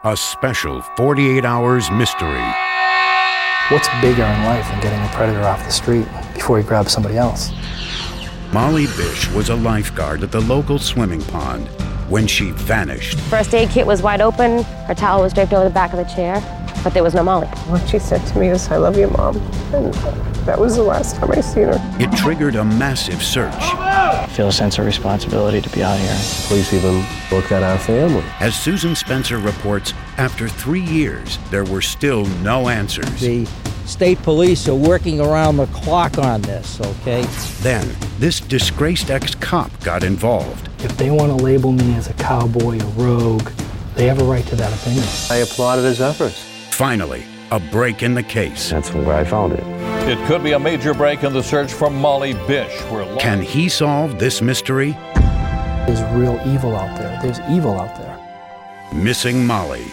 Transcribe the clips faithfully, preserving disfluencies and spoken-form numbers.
A special forty-eight hours mystery. What's bigger in life than getting a predator off the street before he grabs somebody else? Molly Bish was a lifeguard at the local swimming pond when she vanished. First aid kit was wide open. Her towel was draped over the back of the chair, but there was no Molly. What she said to me is, "I love you, Mom." And that was the last time I seen her. It triggered a massive search. I feel a sense of responsibility to be out here. Police even looked at our family. As Susan Spencer reports, after three years, there were still no answers. The state police are working around the clock on this, okay? Then, this disgraced ex-cop got involved. If they want to label me as a cowboy, a rogue, they have a right to that opinion. I applauded his efforts. Finally, a break in the case. That's where I found it. It could be a major break in the search for Molly Bish. Where Can he solve this mystery? There's real evil out there. There's evil out there. Missing Molly.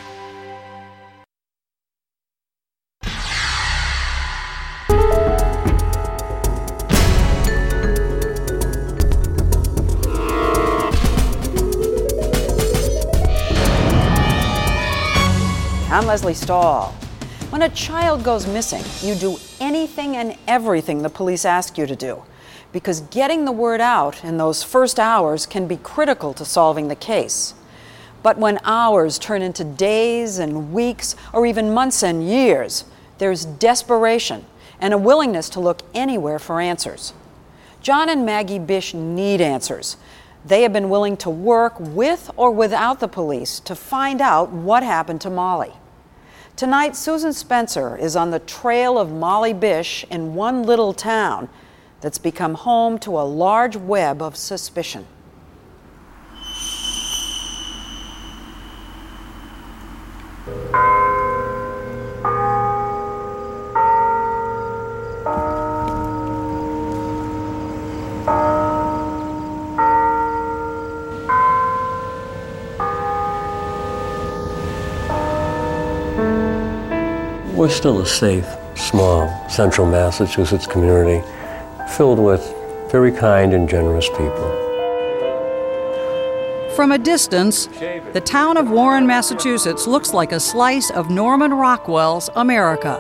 I'm Leslie Stahl. When a child goes missing, you do anything and everything the police ask you to do, because getting the word out in those first hours can be critical to solving the case. But when hours turn into days and weeks, or even months and years, there's desperation and a willingness to look anywhere for answers. John and Maggie Bish need answers. They have been willing to work with or without the police to find out what happened to Molly. Tonight, Susan Spencer is on the trail of Molly Bish in one little town that's become home to a large web of suspicion. We're still a safe, small, central Massachusetts community filled with very kind and generous people. From a distance, the town of Warren, Massachusetts looks like a slice of Norman Rockwell's America.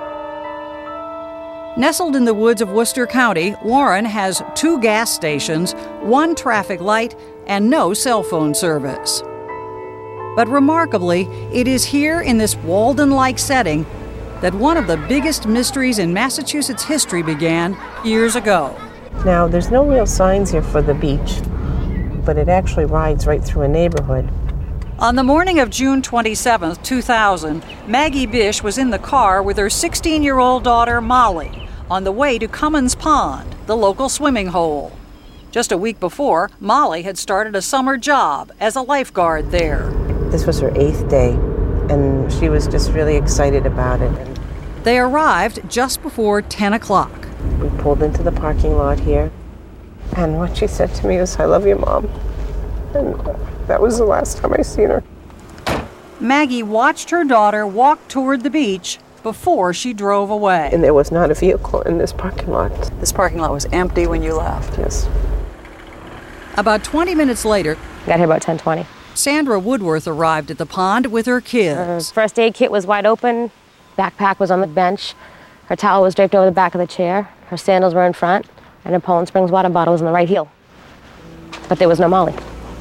Nestled in the woods of Worcester County, Warren has two gas stations, one traffic light, and no cell phone service. But remarkably, it is here in this Walden-like setting that one of the biggest mysteries in Massachusetts history began years ago. Now, there's no real signs here for the beach, but it actually rides right through a neighborhood. On the morning of June twenty-seventh, two thousand, Maggie Bish was in the car with her sixteen-year-old daughter, Molly, on the way to Cummins Pond, the local swimming hole. Just a week before, Molly had started a summer job as a lifeguard there. This was her eighth day, and she was just really excited about it. And they arrived just before ten o'clock. We pulled into the parking lot here, and what she said to me was, "I love you, Mom." And that was the last time I seen her. Maggie watched her daughter walk toward the beach before she drove away. And there was not a vehicle in this parking lot. This parking lot was empty when you left? Yes. About twenty minutes later, Got here about ten twenty. Sandra Woodworth arrived at the pond with her kids. Her first aid kit was wide open. Backpack was on the bench. Her towel was draped over the back of the chair. Her sandals were in front, and her Poland Springs water bottle was in the right heel. But there was no Molly.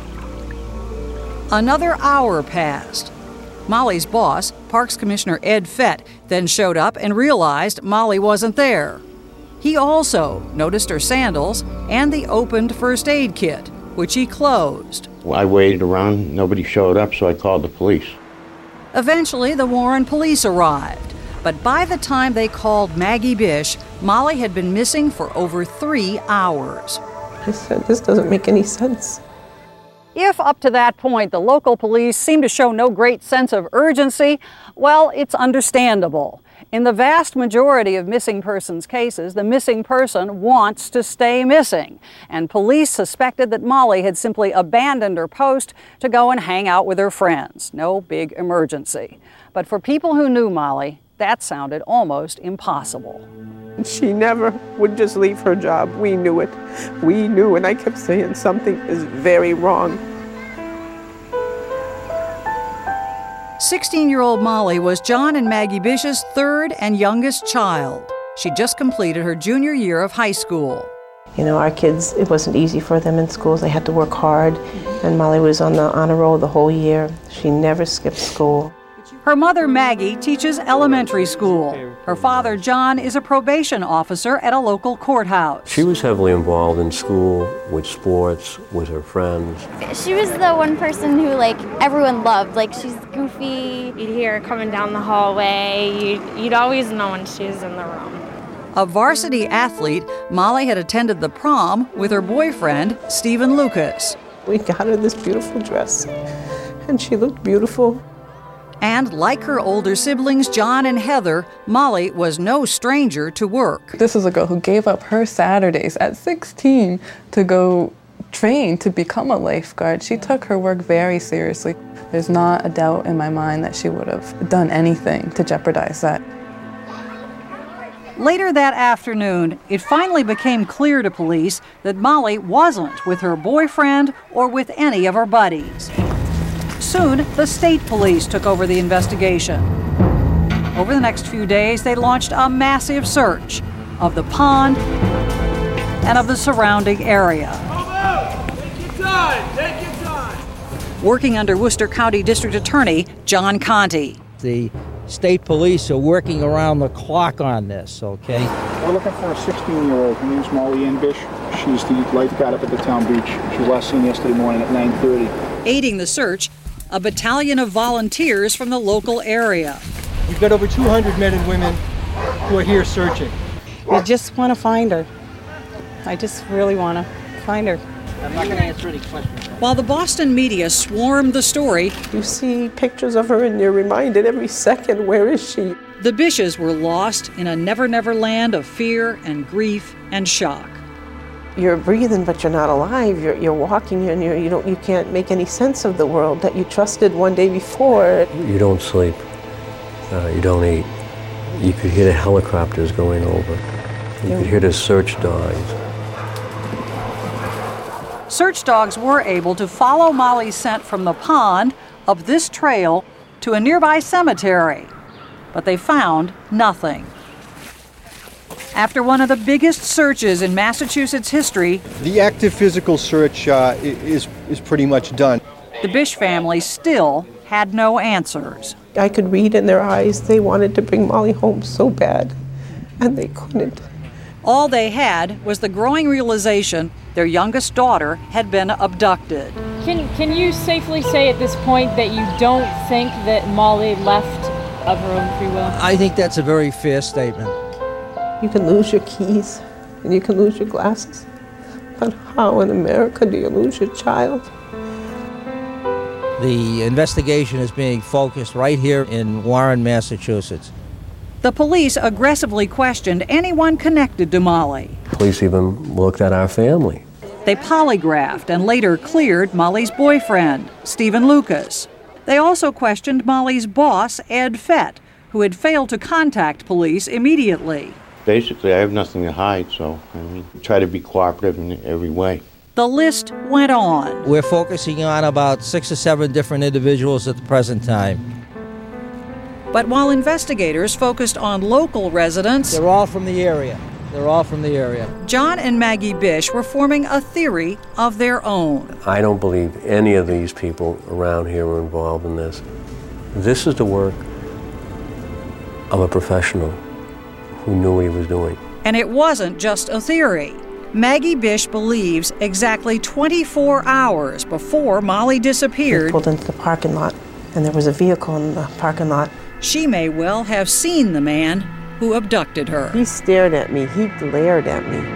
Another hour passed. Molly's boss, Parks Commissioner Ed Fett, then showed up and realized Molly wasn't there. He also noticed her sandals and the opened first aid kit, which he closed. I waited around, nobody showed up, so I called the police. Eventually, the Warren police arrived, but by the time they called Maggie Bish, Molly had been missing for over three hours. I said, "This doesn't make any sense." If up to that point the local police seemed to show no great sense of urgency, well, it's understandable. In the vast majority of missing persons cases, the missing person wants to stay missing, and police suspected that Molly had simply abandoned her post to go and hang out with her friends. No big emergency. But for people who knew Molly, that sounded almost impossible. She never would just leave her job. We knew it. We knew, and I kept saying something is very wrong. sixteen-year-old Molly was John and Maggie Bish's third and youngest child. She just completed her junior year of high school. You know, our kids, it wasn't easy for them in schools. They had to work hard, and Molly was on the honor roll the whole year. She never skipped school. Her mother, Maggie, teaches elementary school. Her father, John, is a probation officer at a local courthouse. She was heavily involved in school, with sports, with her friends. She was the one person who, like, everyone loved. Like, she's goofy. You'd hear her coming down the hallway. You'd, you'd always know when she was in the room. A varsity athlete, Molly had attended the prom with her boyfriend, Stephen Lucas. We got her this beautiful dress, and she looked beautiful. And like her older siblings, John and Heather, Molly was no stranger to work. This is a girl who gave up her Saturdays at sixteen to go train to become a lifeguard. She took her work very seriously. There's not a doubt in my mind that she would have done anything to jeopardize that. Later that afternoon, it finally became clear to police that Molly wasn't with her boyfriend or with any of her buddies. Soon, the state police took over the investigation. Over the next few days, they launched a massive search of the pond and of the surrounding area. Take your time, take your time. Working under Worcester County District Attorney John Conti. The state police are working around the clock on this, okay? We're looking for a sixteen-year-old. Her name's Molly Ann Bish. She's the lifeguard up at the town beach. She was last seen yesterday morning at nine thirty. Aiding the search, a battalion of volunteers from the local area. We've got over two hundred men and women who are here searching. We just want to find her. I just really want to find her. I'm not going to answer any questions. While the Boston media swarmed the story, you see pictures of her and you're reminded every second, where is she? The Bishes were lost in a never-never land of fear and grief and shock. You're breathing, but you're not alive. You're, you're walking, and you're, you don't, you can't make any sense of the world that you trusted one day before. You don't sleep. Uh, you don't eat. You could hear the helicopters going over. You Yeah. could hear the search dogs. Search dogs were able to follow Molly's scent from the pond up this trail to a nearby cemetery, but they found nothing. After one of the biggest searches in Massachusetts history, The active physical search uh, i- is, is pretty much done. the Bish family still had no answers. I could read in their eyes they wanted to bring Molly home so bad, and they couldn't. All they had was the growing realization their youngest daughter had been abducted. Can, can you safely say at this point that you don't think that Molly left of her own free will? I think that's a very fair statement. You can lose your keys, and you can lose your glasses, but how in America do you lose your child? The investigation is being focused right here in Warren, Massachusetts. The police aggressively questioned anyone connected to Molly. Police even looked at our family. They polygraphed and later cleared Molly's boyfriend, Stephen Lucas. They also questioned Molly's boss, Ed Fett, who had failed to contact police immediately. Basically, I have nothing to hide, so I mean, try to be cooperative in every way. The list went on. We're focusing on about six or seven different individuals at the present time. But while investigators focused on local residents, They're all from the area. They're all from the area. John and Maggie Bish were forming a theory of their own. I don't believe any of these people around here were involved in this. This is the work of a professional who knew what he was doing. And it wasn't just a theory. Maggie Bish believes exactly twenty-four hours before Molly disappeared, We pulled into the parking lot, and there was a vehicle in the parking lot. she may well have seen the man who abducted her. He stared at me. He glared at me.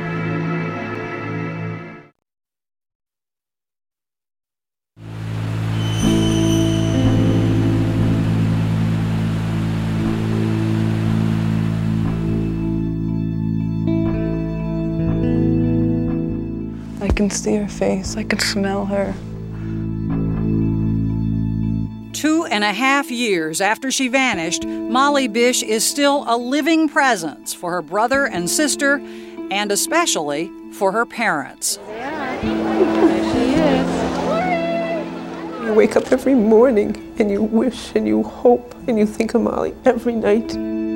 I can see her face. I can smell her. Two and a half years after she vanished, Molly Bish is still a living presence for her brother and sister, and especially for her parents. We wake up every morning and you wish and you hope and you think of Molly every night.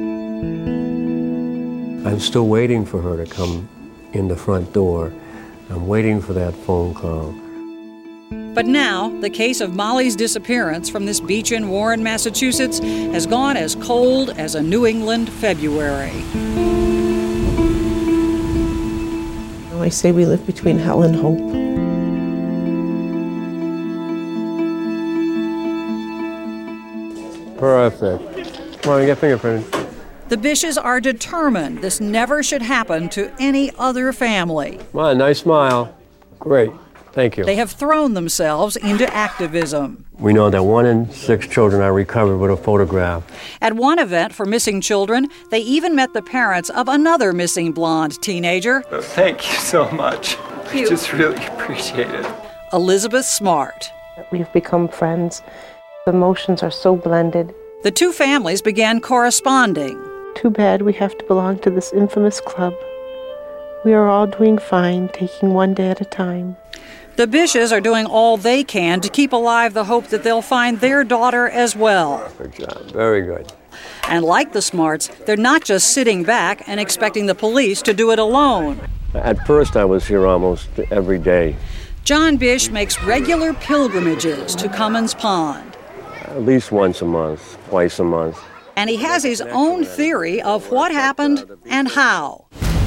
I'm still waiting for her to come in the front door. I'm waiting for that phone call. But now, the case of Molly's disappearance from this beach in Warren, Massachusetts, has gone as cold as a New England February. I say we live between hell and hope. Perfect. Come on, get fingerprinted. The Bishes are determined this never should happen to any other family. Come on, nice smile. Great. Thank you. They have thrown themselves into activism. We know that one in six children are recovered with a photograph. At one event for missing children, they even met the parents of another missing blonde teenager. Oh, thank you so much. I just really appreciate it. Elizabeth Smart. We've become friends. The emotions are so blended. The two families began corresponding. Too bad we have to belong to this infamous club. We are all doing fine, taking one day at a time. The Bishes are doing all they can to keep alive the hope that they'll find their daughter as well. Good job. Very good. And like the Smarts, they're not just sitting back and expecting the police to do it alone. At first, I was here almost every day. John Bish makes regular pilgrimages to Cummins Pond. At least once a month, twice a month. And he has his own theory of what happened and how.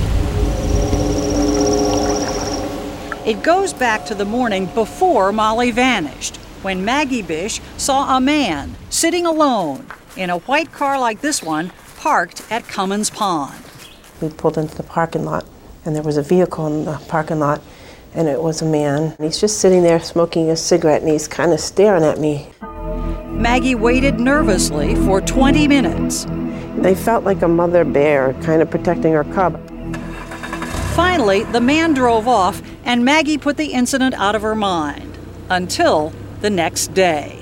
It goes back to the morning before Molly vanished, when Maggie Bish saw a man sitting alone in a white car like this one parked at Cummins Pond. We pulled into the parking lot, and there was a vehicle in the parking lot, and it was a man. He's just sitting there smoking a cigarette, and he's kind of staring at me. Maggie waited nervously for twenty minutes. I felt like a mother bear kind of protecting her cub. Finally, the man drove off, and Maggie put the incident out of her mind until the next day.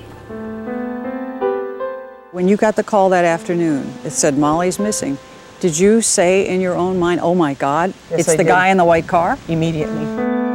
When you got the call that afternoon, it said Molly's missing. Did you say in your own mind, oh my God, yes, it's I the did. guy in the white car? Immediately.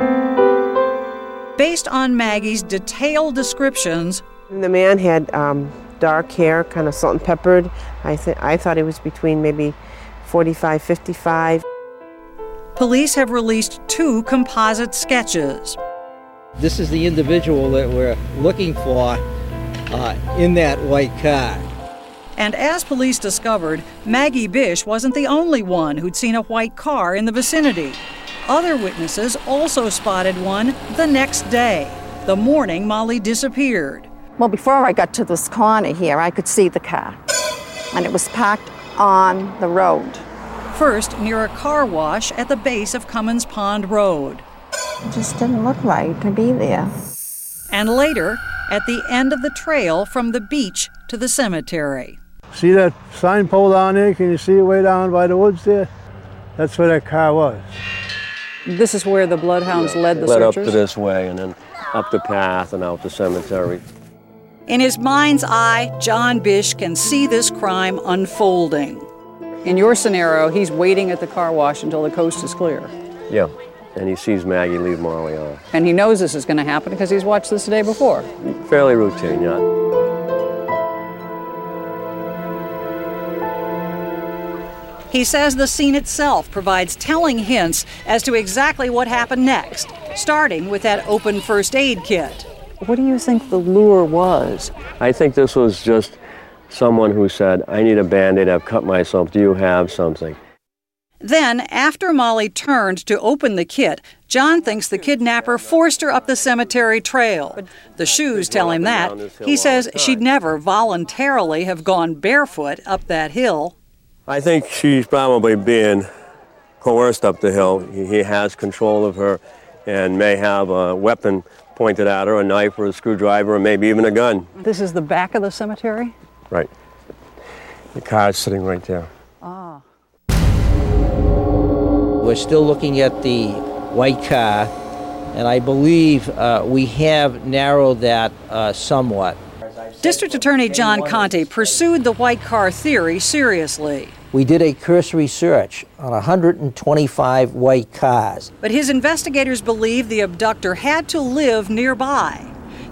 Based on Maggie's detailed descriptions, the man had um, dark hair, kind of salt and peppered. I, th- I thought he was between maybe forty-five, fifty-five. Police have released two composite sketches. This is the individual that we're looking for uh, in that white car. And as police discovered, Maggie Bish wasn't the only one who'd seen a white car in the vicinity. Other witnesses also spotted one the next day, the morning Molly disappeared. Well, before I got to this corner here, I could see the car, and it was parked on the road. First, near a car wash at the base of Cummins Pond Road. It just didn't look right to be there. And later, at the end of the trail from the beach to the cemetery. See that sign pole down there? Can you see it way down by the woods there? That's where that car was. This is where the bloodhounds yeah, led the led searchers? up to this way and then up the path and out the cemetery. In his mind's eye, John Bish can see this crime unfolding. In your scenario, he's waiting at the car wash until the coast is clear. Yeah, and he sees Maggie leave Molly off. And he knows this is going to happen because he's watched this the day before. Fairly routine, yeah. He says the scene itself provides telling hints as to exactly what happened next, starting with that open first aid kit. What do you think the lure was? I think this was just someone who said, I need a Band-Aid, I've cut myself, do you have something? Then, after Molly turned to open the kit, John thinks the kidnapper forced her up the cemetery trail. The shoes tell him that. He says she'd never voluntarily have gone barefoot up that hill. I think she's probably being coerced up the hill. He has control of her and may have a weapon pointed at her, a knife or a screwdriver or maybe even a gun. This is the back of the cemetery? Right. The car's sitting right there. Ah. We're still looking at the white car, and I believe uh, we have narrowed that uh, somewhat. District Attorney John Conte pursued the white car theory seriously. We did a cursory search on one hundred twenty-five white cars. But his investigators believe the abductor had to live nearby.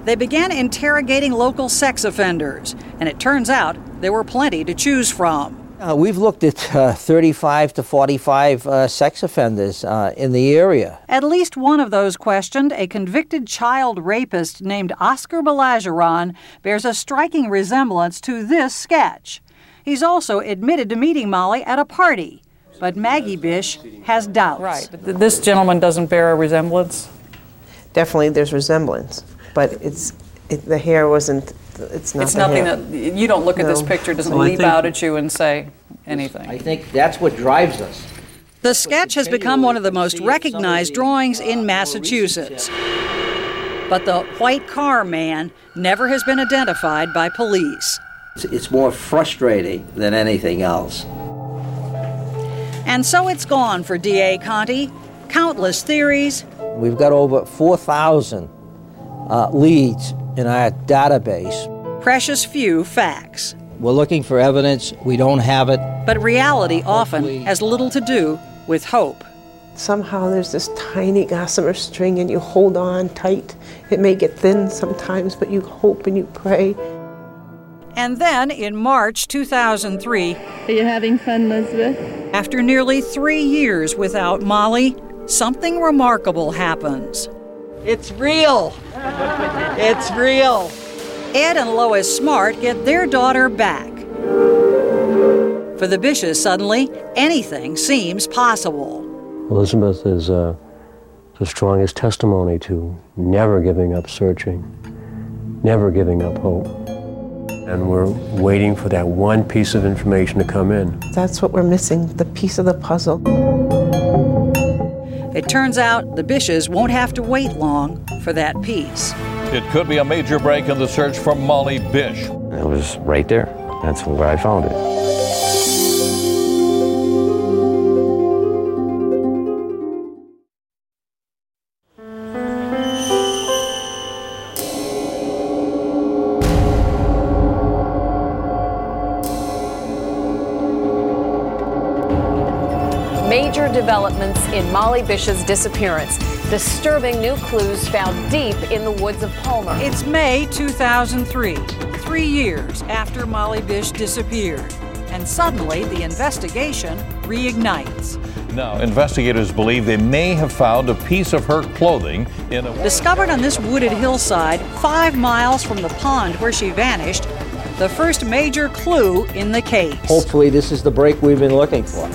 They began interrogating local sex offenders, and it turns out there were plenty to choose from. Uh, we've looked at uh, thirty-five to forty-five uh, sex offenders uh, in the area. At least one of those questioned, a convicted child rapist named Oscar Balageron, bears a striking resemblance to this sketch. He's also admitted to meeting Molly at a party, but Maggie Bish has doubts. Right, but th- this gentleman doesn't bear a resemblance? Definitely there's resemblance, but it's it, the hair wasn't, it's not It's the nothing hair. that, you don't look at this No. picture, it doesn't Well, I leap think- out at you and say anything. I think that's what drives us. The sketch has become one of the most recognized drawings in Massachusetts. But the white car man never has been identified by police. It's, it's more frustrating than anything else. And so it's gone for D A Conti. Countless theories. We've got over four thousand uh, leads in our database. Precious few facts. We're looking for evidence. We don't have it. But reality often has little to do with hope. Somehow there's this tiny gossamer string and you hold on tight. It may get thin sometimes, but you hope and you pray. And then in March two thousand three, Are you having fun, Elizabeth? after nearly three years without Molly, something remarkable happens. It's real. It's real. Ed and Lois Smart get their daughter back. For the Bishes, suddenly, anything seems possible. Elizabeth is uh, the strongest testimony to never giving up searching, never giving up hope. And we're waiting for that one piece of information to come in. That's what we're missing, the piece of the puzzle. It turns out the Bishes won't have to wait long for that piece. It could be a major break in the search for Molly Bish. It was right there. That's where I found it. Major developments in Molly Bish's disappearance. Disturbing new clues found deep in the woods of Palmer. It's May two thousand three, three years after Molly Bish disappeared. And suddenly the investigation reignites. Now, investigators believe they may have found a piece of her clothing in a... Discovered on this wooded hillside, five miles from the pond where she vanished, the first major clue in the case. Hopefully this is the break we've been looking for.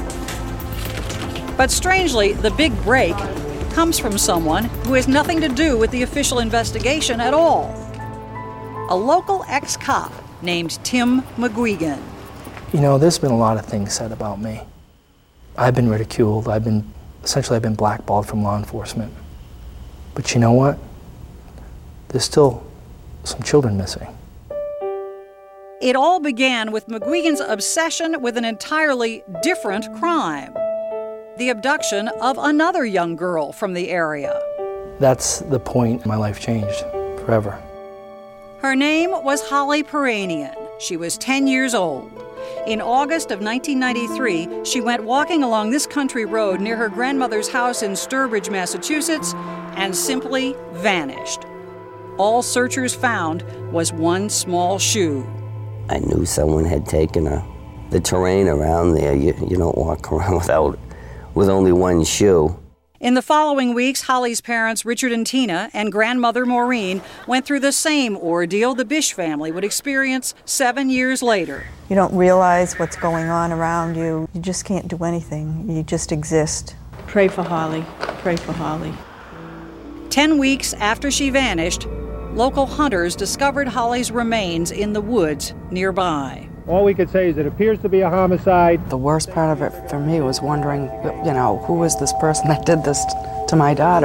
But strangely, the big break comes from someone who has nothing to do with the official investigation at all. A local ex-cop named Tim McGuigan. You know, there's been a lot of things said about me. I've been ridiculed. I've been, essentially, I've been blackballed from law enforcement. But you know what? There's still some children missing. It all began with McGuigan's obsession with an entirely different crime. The abduction of another young girl from the area. That's the point my life changed forever. Her name was Holly Peranian. She was ten years old. In August of nineteen ninety-three, she went walking along this country road near her grandmother's house in Sturbridge, Massachusetts, and simply vanished. All searchers found was one small shoe. I knew someone had taken her. The terrain around there, you, you don't walk around without, with only one shoe. In the following weeks, Holly's parents, Richard and Tina, and grandmother Maureen, went through the same ordeal the Bish family would experience seven years later. You don't realize what's going on around you. You just can't do anything. You just exist. Pray for Holly. Pray for Holly. Ten weeks after she vanished, local hunters discovered Holly's remains in the woods nearby. All we could say is it appears to be a homicide. The worst part of it for me was wondering, you know, who was this person that did this to my daughter?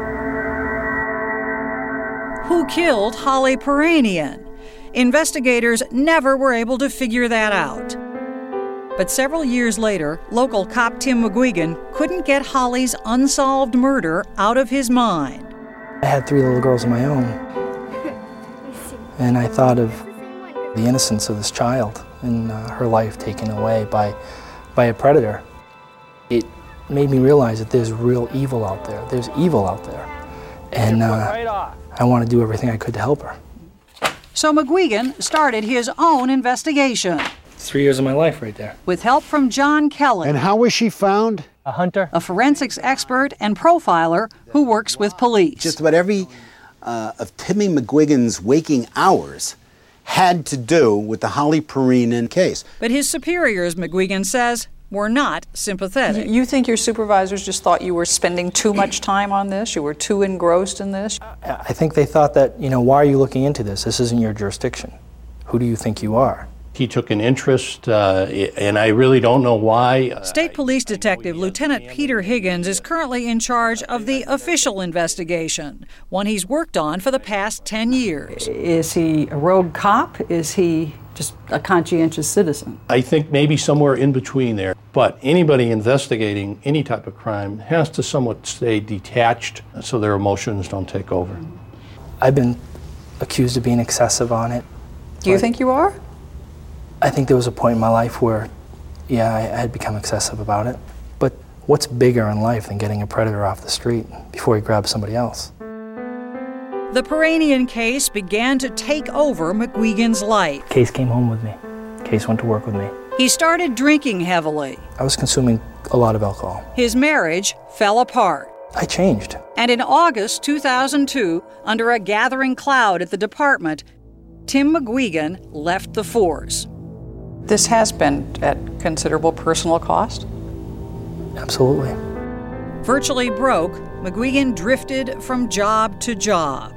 Who killed Holly Peranian? Investigators never were able to figure that out. But several years later, local cop Tim McGuigan couldn't get Holly's unsolved murder out of his mind. I had three little girls of my own. And I thought of the innocence of this child and uh, her life taken away by, by a predator. It made me realize that there's real evil out there. There's evil out there. And uh, I want to do everything I could to help her. So McGuigan started his own investigation. Three years of my life right there. With help from John Kelly. And how was she found? A hunter. A forensics expert and profiler who works with police. Just about every uh, of Timmy McGuigan's waking hours had to do with the Holly Perinin case. But his superiors, McGuigan says, were not sympathetic. You think your supervisors just thought you were spending too much time on this? You were too engrossed in this? I think they thought that, you know, why are you looking into this? This isn't your jurisdiction. Who do you think you are? He took an interest, uh, and I really don't know why. State Police Detective Lieutenant Peter Higgins is currently in charge of the official investigation, one he's worked on for the past ten years. Is he a rogue cop? Is he just a conscientious citizen? I think maybe somewhere in between there. But anybody investigating any type of crime has to somewhat stay detached so their emotions don't take over. I've been accused of being excessive on it. Do you think you are? I think there was a point in my life where, yeah, I, I had become excessive about it. But what's bigger in life than getting a predator off the street before he grabs somebody else? The Perinin case began to take over McGuigan's life. Case came home with me. Case went to work with me. He started drinking heavily. I was consuming a lot of alcohol. His marriage fell apart. I changed. And in August two thousand two, under a gathering cloud at the department, Tim McGuigan left the force. This has been at considerable personal cost? Absolutely. Virtually broke, McGuigan drifted from job to job.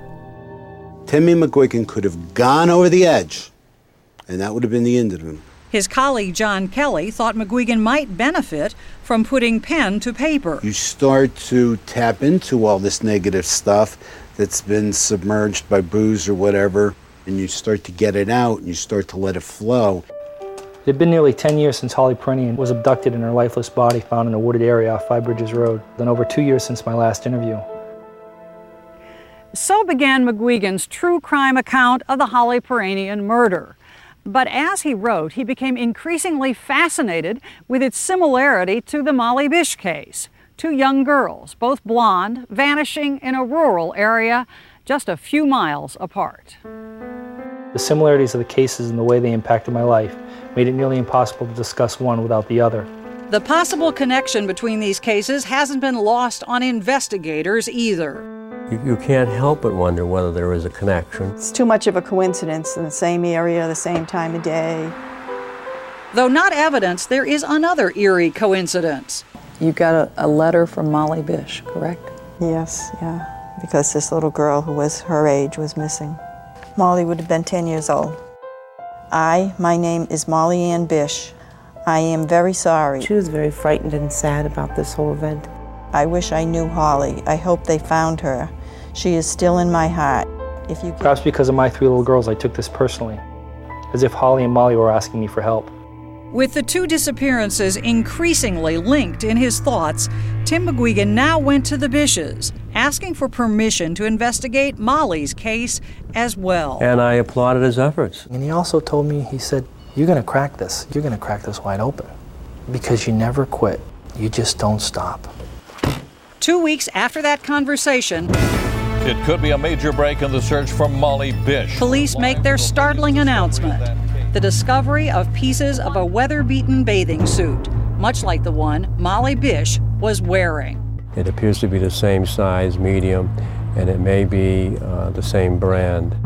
Timmy McGuigan could have gone over the edge, and that would have been the end of him. His colleague John Kelly thought McGuigan might benefit from putting pen to paper. You start to tap into all this negative stuff that's been submerged by booze or whatever, and you start to get it out, and you start to let it flow. It had been nearly ten years since Holly Perinin was abducted and her lifeless body found in a wooded area off Five Bridges Road. Then over two years since my last interview. So began McGuigan's true crime account of the Holly Perinin murder. But as he wrote, he became increasingly fascinated with its similarity to the Molly Bish case. Two young girls, both blonde, vanishing in a rural area just a few miles apart. The similarities of the cases and the way they impacted my life made it nearly impossible to discuss one without the other. The possible connection between these cases hasn't been lost on investigators either. You, you can't help but wonder whether there is a connection. It's too much of a coincidence in the same area, the same time of day. Though not evidence, there is another eerie coincidence. You got a, a letter from Molly Bish, correct? Yes, yeah, because this little girl who was her age was missing. Molly would have been ten years old. I, my name is Molly Ann Bish. I am very sorry. She was very frightened and sad about this whole event. I wish I knew Holly. I hope they found her. She is still in my heart. If you Perhaps because of my three little girls, I took this personally, as if Holly and Molly were asking me for help. With the two disappearances increasingly linked in his thoughts, Tim McGuigan now went to the Bishes, asking for permission to investigate Molly's case as well. And I applauded his efforts. And he also told me, he said, you're going to crack this. You're going to crack this wide open. Because you never quit. You just don't stop. Two weeks after that conversation, it could be a major break in the search for Molly Bish. Police make their startling announcement. The discovery of pieces of a weather-beaten bathing suit, much like the one Molly Bish was wearing. It appears to be the same size, medium, and it may be uh, the same brand.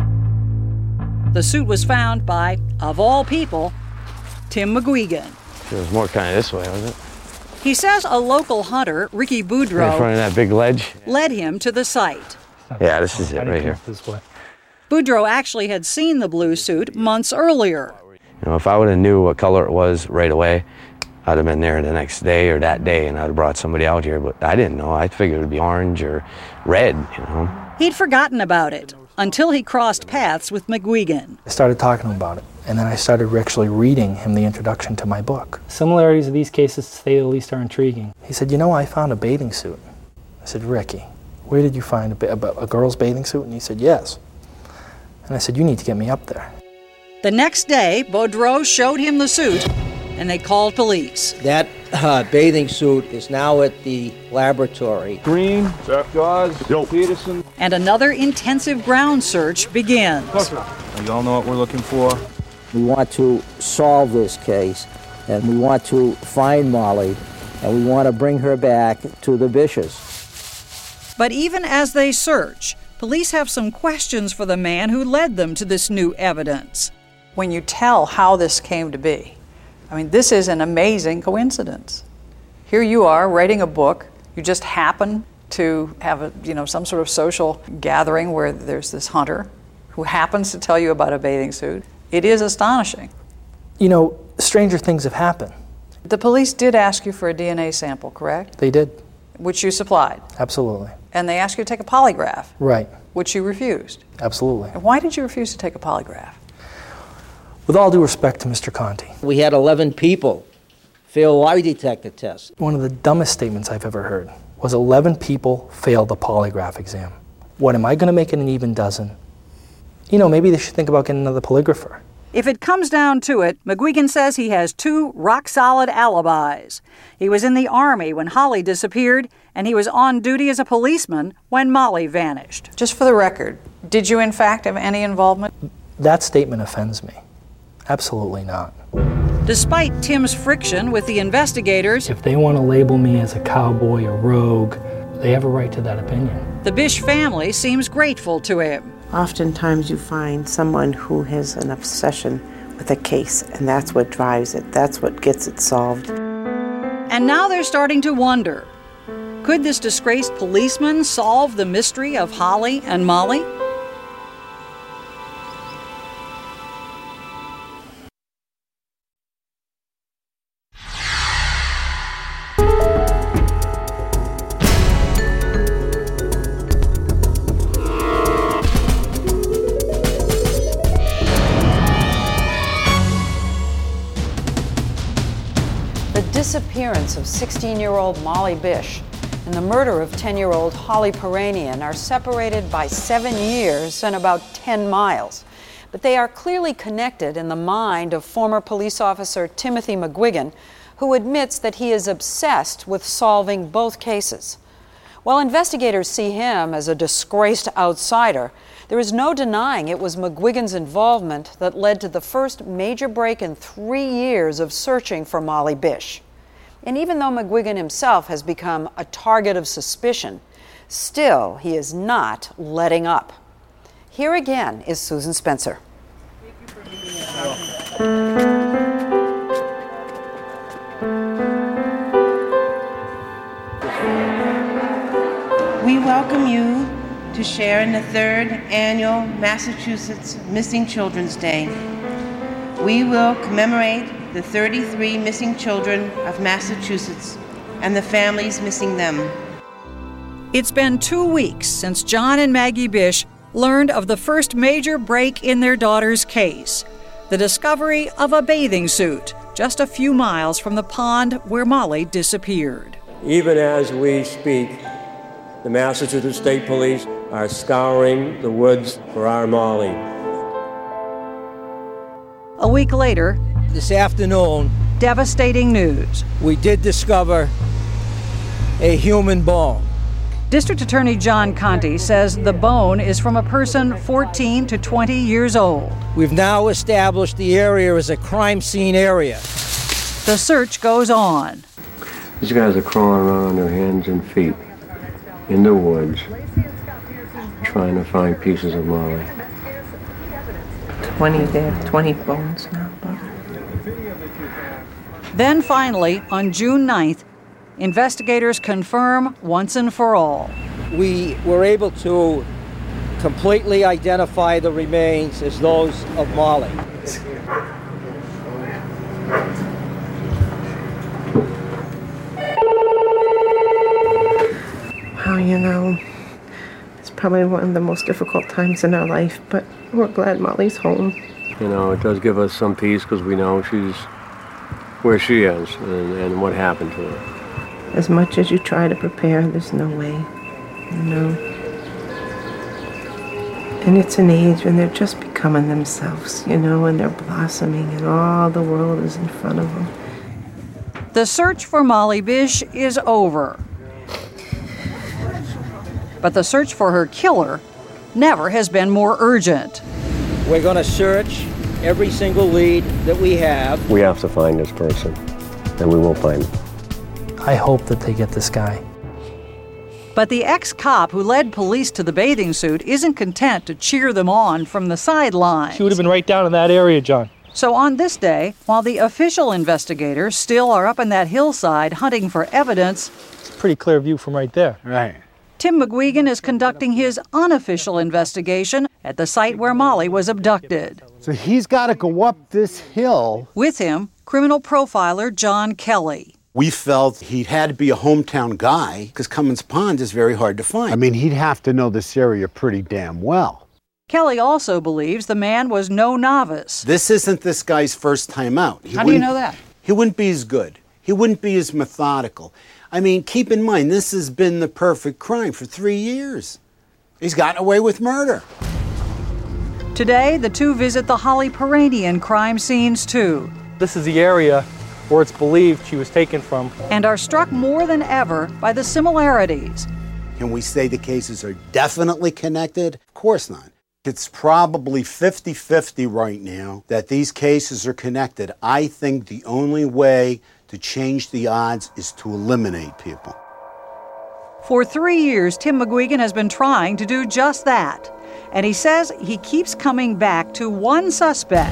The suit was found by, of all people, Tim McGuigan. It was more kind of this way, wasn't it? He says a local hunter, Ricky Boudreau, in front of that big ledge. led him to the site. Yeah, this is it right here. Boudreau actually had seen the blue suit months earlier. You know, if I would have knew what color it was right away, I'd have been there the next day or that day, and I'd have brought somebody out here. But I didn't know. I figured it would be orange or red, you know. He'd forgotten about it until he crossed paths with McGuigan. I started talking to him about it, and then I started actually reading him the introduction to my book. Similarities of these cases, to say the least, are intriguing. He said, you know, I found a bathing suit. I said, Ricky, where did you find a, ba a girl's bathing suit? And he said, yes. And I said, you need to get me up there. The next day, Boudreau showed him the suit, and they called police. That uh, bathing suit is now at the laboratory. Green, Dawes, Peterson. And another intensive ground search begins. You all know what we're looking for. We want to solve this case, and we want to find Molly, and we want to bring her back to the Bishes. But even as they search, police have some questions for the man who led them to this new evidence. When you tell how this came to be, I mean, this is an amazing coincidence. Here you are writing a book. You just happen to have a, you know, some sort of social gathering where there's this hunter who happens to tell you about a bathing suit. It is astonishing. You know, stranger things have happened. The police did ask you for a D N A sample, correct? They did. Which you supplied. Absolutely. And they asked you to take a polygraph. Right. Which you refused. Absolutely. And why did you refuse to take a polygraph? With all due respect to Mister Conti. We had eleven people fail a lie detector test. One of the dumbest statements I've ever heard was eleven people failed the polygraph exam. What, am I going to make it an even dozen? You know, maybe they should think about getting another polygrapher. If it comes down to it, McGuigan says he has two rock-solid alibis. He was in the Army when Holly disappeared, and he was on duty as a policeman when Molly vanished. Just for the record, did you in fact have any involvement? That statement offends me. Absolutely not. Despite Tim's friction with the investigators, If they want to label me as a cowboy, a rogue, they have a right to that opinion. the Bish family seems grateful to him. Oftentimes you find someone who has an obsession with a case, and that's what drives it. That's what gets it solved. And now they're starting to wonder, could this disgraced policeman solve the mystery of Holly and Molly? The disappearance of sixteen-year-old Molly Bish and the murder of ten-year-old Holly Peranian are separated by seven years and about ten miles. But they are clearly connected in the mind of former police officer Timothy McGuigan, who admits that he is obsessed with solving both cases. While investigators see him as a disgraced outsider, there is no denying it was McGuigan's involvement that led to the first major break in three years of searching for Molly Bish. And even though McGuigan himself has become a target of suspicion, still he is not letting up. Here again is Susan Spencer. We welcome you to share in the third annual Massachusetts Missing Children's Day. We will commemorate the thirty-three missing children of Massachusetts and the families missing them. It's been two weeks since John and Maggie Bish learned of the first major break in their daughter's case, the discovery of a bathing suit just a few miles from the pond where Molly disappeared. Even as we speak, the Massachusetts State Police are scouring the woods for our Molly. A week later, This afternoon, devastating news. we did discover a human bone. District Attorney John Conti says the bone is from a person fourteen to twenty years old. We've now established the area as a crime scene area. The search goes on. These guys are crawling around on their hands and feet in the woods, trying to find pieces of Molly. twenty there, twenty bones now. Then finally, on June ninth, investigators confirm once and for all. We were able to completely identify the remains as those of Molly. Well, you know, it's probably one of the most difficult times in our life, but we're glad Molly's home. You know, it does give us some peace because we know she's where she is and, and what happened to her. As much as you try to prepare, there's no way, you know. And it's an age when they're just becoming themselves, you know, and they're blossoming and all the world is in front of them. The search for Molly Bish is over. But the search for her killer never has been more urgent. We're going to search every single lead that we have. We have to find this person, and we will find him. I hope that they get this guy. But the ex-cop who led police to the bathing suit isn't content to cheer them on from the sidelines. She would have been right down in that area, John. So on this day, while the official investigators still are up in that hillside hunting for evidence, it's a pretty clear view from right there. Right. Tim McGuigan is conducting his unofficial investigation at the site where Molly was abducted. So he's got to go up this hill. With him, criminal profiler John Kelly. We felt he had to be a hometown guy because Cummins Pond is very hard to find. I mean, he'd have to know this area pretty damn well. Kelly also believes the man was no novice. This isn't this guy's first time out. He How do you know that? He wouldn't be as good. He wouldn't be as methodical. I mean, keep in mind, this has been the perfect crime for three years. He's gotten away with murder. Today, the two visit the Holly Peranian crime scenes too. This is the area where it's believed she was taken from. And are struck more than ever by the similarities. Can we say the cases are definitely connected? Of course not. It's probably fifty fifty right now that these cases are connected. I think the only way to change the odds is to eliminate people. For three years, Tim McGuigan has been trying to do just that. And he says he keeps coming back to one suspect,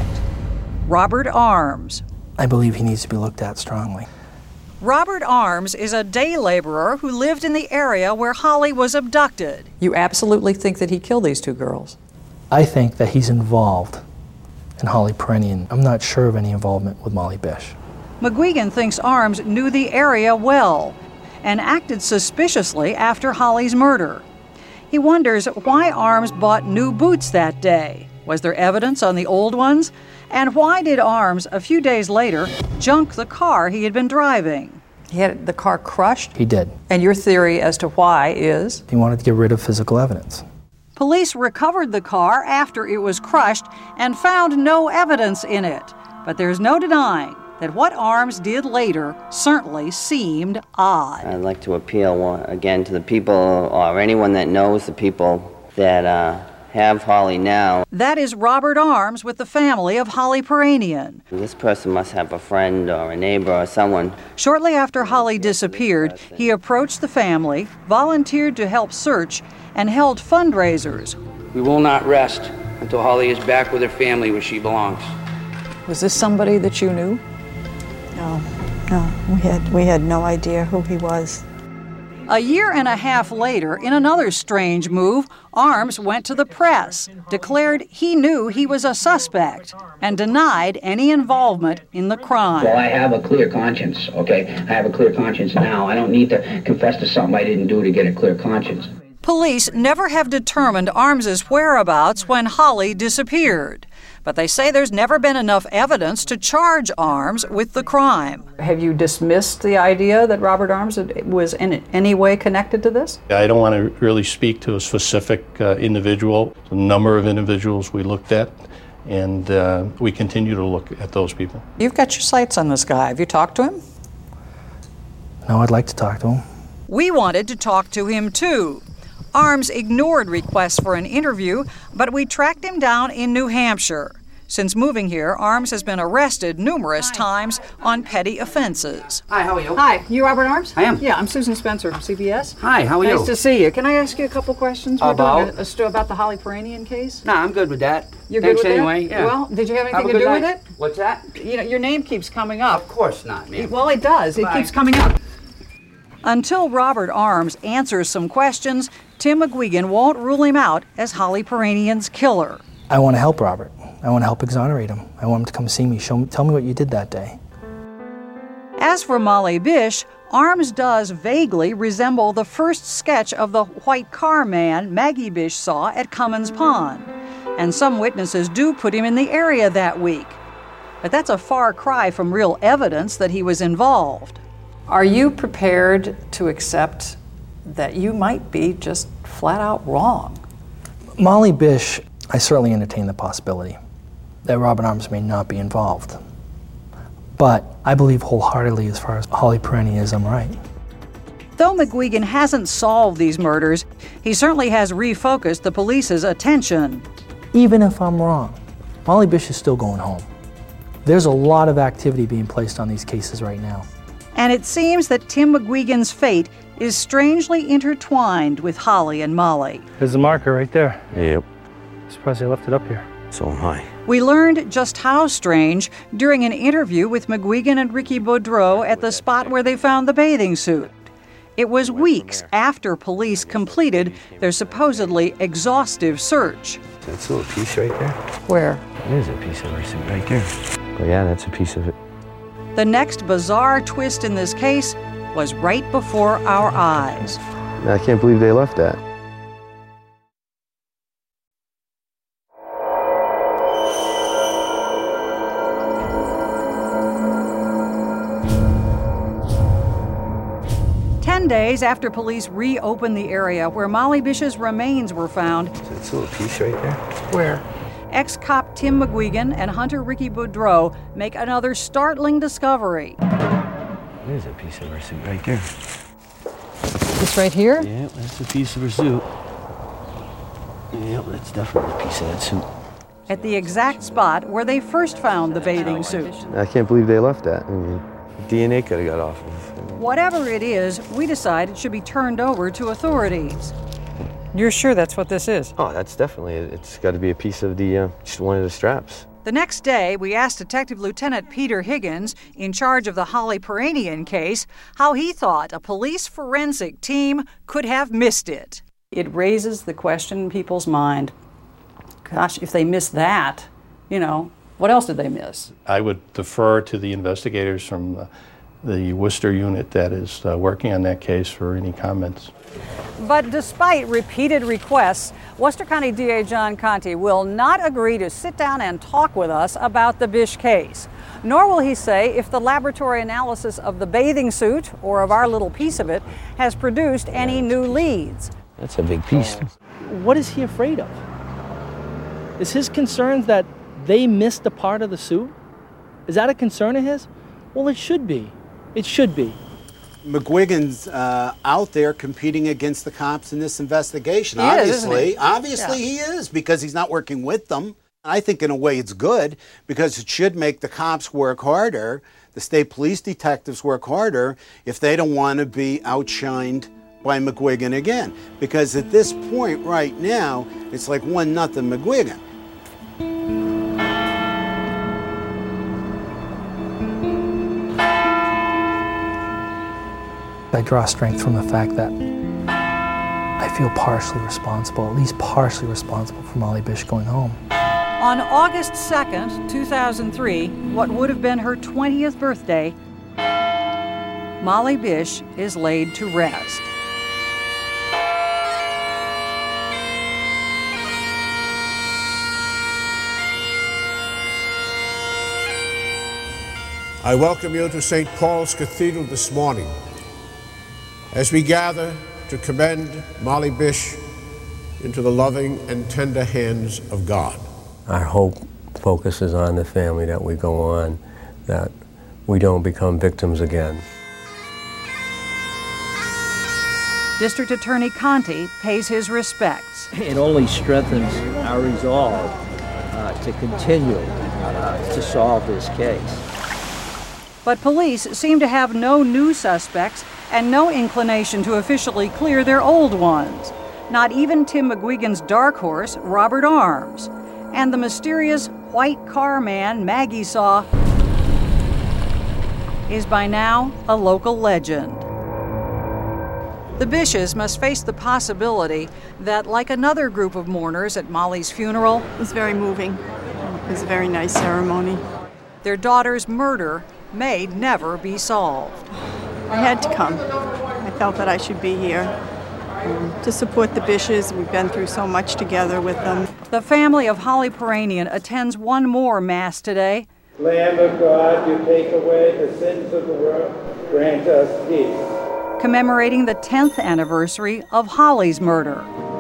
Robert Arms. I believe he needs to be looked at strongly. Robert Arms is a day laborer who lived in the area where Holly was abducted. You absolutely think that he killed these two girls? I think that he's involved in Holly Peranian. I'm not sure of any involvement with Molly Bish. McGuigan thinks Arms knew the area well and acted suspiciously after Holly's murder. He wonders why Arms bought new boots that day. Was there evidence on the old ones? And why did Arms, a few days later, junk the car he had been driving? He had the car crushed? He did. And your theory as to why is? He wanted to get rid of physical evidence. Police recovered the car after it was crushed and found no evidence in it. But there's no denying that what Arms did later certainly seemed odd. I'd like to appeal again to the people or anyone that knows the people that uh, have Holly now. That is Robert Arms with the family of Holly Peranian. This person must have a friend or a neighbor or someone. Shortly after Holly disappeared, he approached the family, volunteered to help search, and held fundraisers. We will not rest until Holly is back with her family where she belongs. Was this somebody that you knew? No, no, we had, we had no idea who he was. A year and a half later, in another strange move, Arms went to the press, declared he knew he was a suspect, and denied any involvement in the crime. Well, I have a clear conscience, okay? I have a clear conscience now. I don't need to confess to something I didn't do to get a clear conscience. Police never have determined Arms's whereabouts when Holly disappeared, but they say there's never been enough evidence to charge Arms with the crime. Have you dismissed the idea that Robert Arms was in any way connected to this? I don't want to really speak to a specific uh, individual. A number of individuals we looked at, and uh, we continue to look at those people. You've got your sights on this guy. Have you talked to him? No, I'd like to talk to him. We wanted to talk to him too. Arms ignored requests for an interview, but we tracked him down in New Hampshire. Since moving here, Arms has been arrested numerous times on petty offenses. Hi, how are you? Hi, you Robert Arms? I am. Yeah, I'm Susan Spencer from C B S. Hi, how are nice you? Nice to see you. Can I ask you a couple questions? We're About? doing a, a sto- about the Holly Peranian case. Nah, I'm good with that. You're Thanks good with anyway. that? Yeah. Well, did you have anything have a to good do night. with it? What's that? You know, your name keeps coming up. Of course not, ma'am. Well, it does. It Bye. keeps coming up. Until Robert Arms answers some questions, Tim McGuigan won't rule him out as Holly Peranian's killer. I want to help Robert. I want to help exonerate him. I want him to come see me. Show me, tell me what you did that day. As for Molly Bish, Arms does vaguely resemble the first sketch of the white car man Maggie Bish saw at Cummins Pond. And some witnesses do put him in the area that week. But that's a far cry from real evidence that he was involved. Are you prepared to accept that you might be just flat out wrong? Molly Bish, I certainly entertain the possibility that Robert Arms may not be involved. But I believe wholeheartedly, as far as Holly Perrine is, I'm right. Though McGuigan hasn't solved these murders, he certainly has refocused the police's attention. Even if I'm wrong, Molly Bish is still going home. There's a lot of activity being placed on these cases right now. And it seems that Tim McGuigan's fate is strangely intertwined with Holly and Molly. There's the marker right there. Yep. Surprised they left it up here. So am I. We learned just how strange during an interview with McGuigan and Ricky Boudreau at the spot where they found the bathing suit. It was weeks after police completed their supposedly exhaustive search. That's a little piece right there. Where? There's a piece of her suit right there. But yeah, that's a piece of it. The next bizarre twist in this case was right before our eyes. I can't believe they left that. Ten days after police reopened the area where Molly Bish's remains were found. That's a little piece right there. Where? Ex-cop Tim McGuigan and hunter Ricky Boudreau make another startling discovery. There's a piece of her suit right there. This right here? Yeah, that's a piece of her suit. Yeah, that's definitely a piece of that suit. At the exact spot where they first found the bathing suit. I can't believe they left that. I mean, D N A could have got off of. Whatever it is, we decide it should be turned over to authorities. You're sure that's what this is? Oh, that's definitely, it's got to be a piece of the, uh, just one of the straps. The next day, we asked Detective Lieutenant Peter Higgins, in charge of the Holly Perrine case, how he thought a police forensic team could have missed it. It raises the question in people's mind, gosh, if they missed that, you know, what else did they miss? I would defer to the investigators from the, the Worcester unit that is uh, working on that case for any comments. But despite repeated requests, Worcester County D A John Conte will not agree to sit down and talk with us about the Bish case. Nor will he say if the laboratory analysis of the bathing suit, or of our little piece of it, has produced any new leads. That's a big piece. What is he afraid of? Is his concerns that they missed a part of the suit? Is that a concern of his? Well, it should be. It should be. McGuigan's uh, out there competing against the cops in this investigation. He obviously, is, isn't he? obviously Yeah. he is, because he's not working with them. I think in a way it's good, because it should make the cops work harder, the state police detectives work harder, if they don't want to be outshined by McGuigan again. Because at this point right now, it's like one nothing McGuigan. I draw strength from the fact that I feel partially responsible, at least partially responsible for Molly Bish going home. On August second, two thousand three, what would have been her twentieth birthday, Molly Bish is laid to rest. I welcome you to Saint Paul's Cathedral this morning as we gather to commend Molly Bish into the loving and tender hands of God. Our hope focuses on the family, that we go on, that we don't become victims again. District Attorney Conte pays his respects. It only strengthens our resolve uh, to continue uh, to solve this case. But police seem to have no new suspects and no inclination to officially clear their old ones. Not even Tim McGuigan's dark horse, Robert Arms, and the mysterious white car man Maggie saw is by now a local legend. The Bishes must face the possibility that, like another group of mourners at Molly's funeral, It was very moving. It was a very nice ceremony. their daughter's murder may never be solved. I had to come. I felt that I should be here um, to support the Bishes. We've been through so much together with them. The family of Holly Perrine attends one more Mass today. Lamb of God, you take away the sins of the world, grant us peace. Commemorating the tenth anniversary of Holly's murder.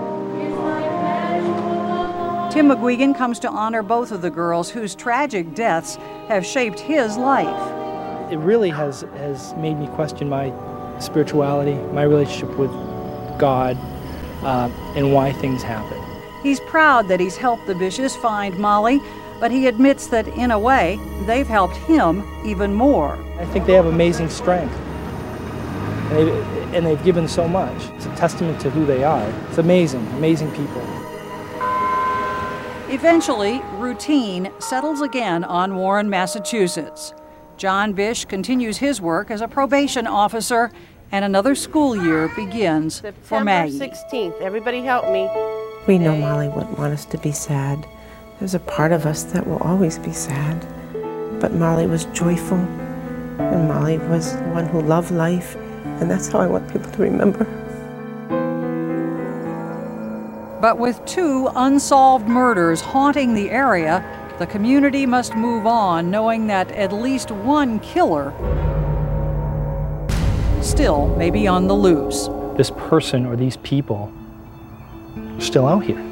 Tim McGuigan comes to honor both of the girls whose tragic deaths have shaped his life. it really has, has made me question my spirituality, my relationship with God, uh, and why things happen. He's proud that he's helped the Bishes find Molly, but he admits that in a way, they've helped him even more. I think they have amazing strength, and they've, and they've given so much. It's a testament to who they are. It's amazing, amazing people. Eventually, routine settles again on Warren, Massachusetts. John Bish continues his work as a probation officer, and another school year begins for Maggie. September sixteenth, everybody help me. We know Molly wouldn't want us to be sad. There's a part of us that will always be sad. But Molly was joyful, and Molly was the one who loved life, and that's how I want people to remember. But with two unsolved murders haunting the area, the community must move on, knowing that at least one killer still may be on the loose. This person or these people are still out here.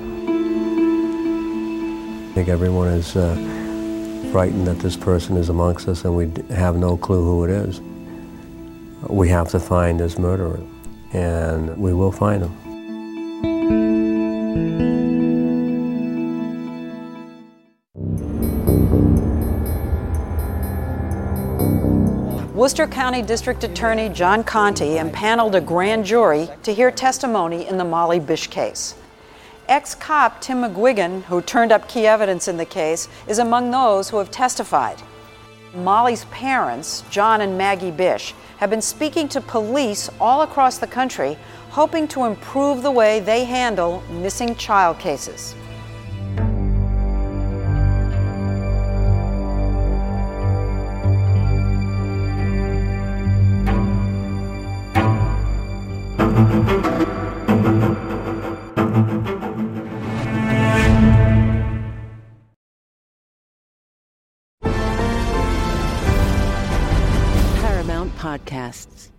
I think everyone is uh, frightened that this person is amongst us and we have no clue who it is. We have to find this murderer, and we will find him. Worcester County District Attorney John Conte impaneled a grand jury to hear testimony in the Molly Bish case. Ex-cop Tim McGuigan, who turned up key evidence in the case, is among those who have testified. Molly's parents, John and Maggie Bish, have been speaking to police all across the country, hoping to improve the way they handle missing child cases. Podcasts.